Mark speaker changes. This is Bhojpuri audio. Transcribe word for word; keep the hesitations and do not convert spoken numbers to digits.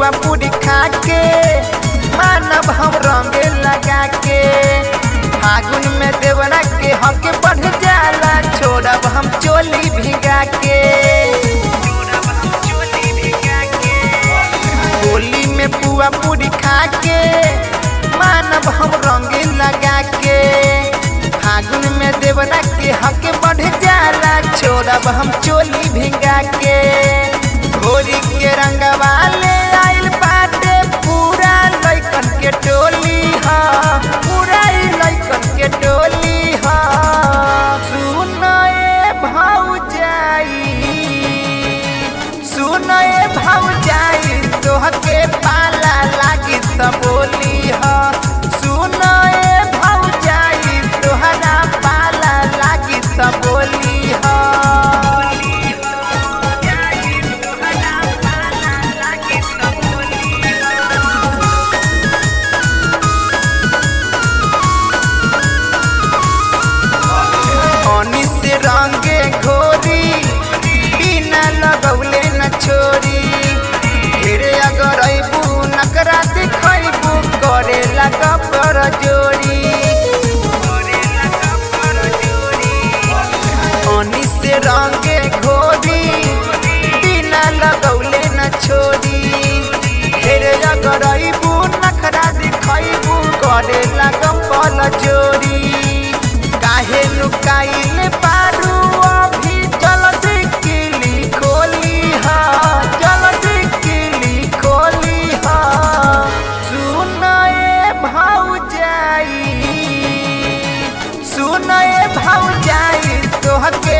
Speaker 1: पुआ पूरी खा के मानव हम रंग लगा के। फागुन में देवरा के हक बढ़ जाला, छोड़ब हम चोली भिगा के। होली में पुआ पूरी खा के मानव हम रंग लगा के। फागुन में देवरा के हक बढ़ जाला, छोड़ब हम चोली भिगा के। होली के रंगवा ले आइल बाटे पूरा लइकन के टोली हा, पूरा लइकन के टोली हा। सुनए भौजाई, सुनए भौजाई तोहके पाला लागी त बोली हा। सुनए भौजाई तोहरा पाला लागी त बोली हा। रंगे घोरी बिना लगौले न छोरी, ढेरे अगर अबू नकरा दिखबू करे लगा पर जोरी। पानी से रंगे घोरी बिना लगौले न छोरी, ढेरे अगर अबू नकरा दिखबू करे लगा पर जोरी। काहे लुकाइल पारू अभी जल्दी किली खोली हा, जल्दी किली खोली हा। सुनए भौजाई, सुनए भौजाई तोहके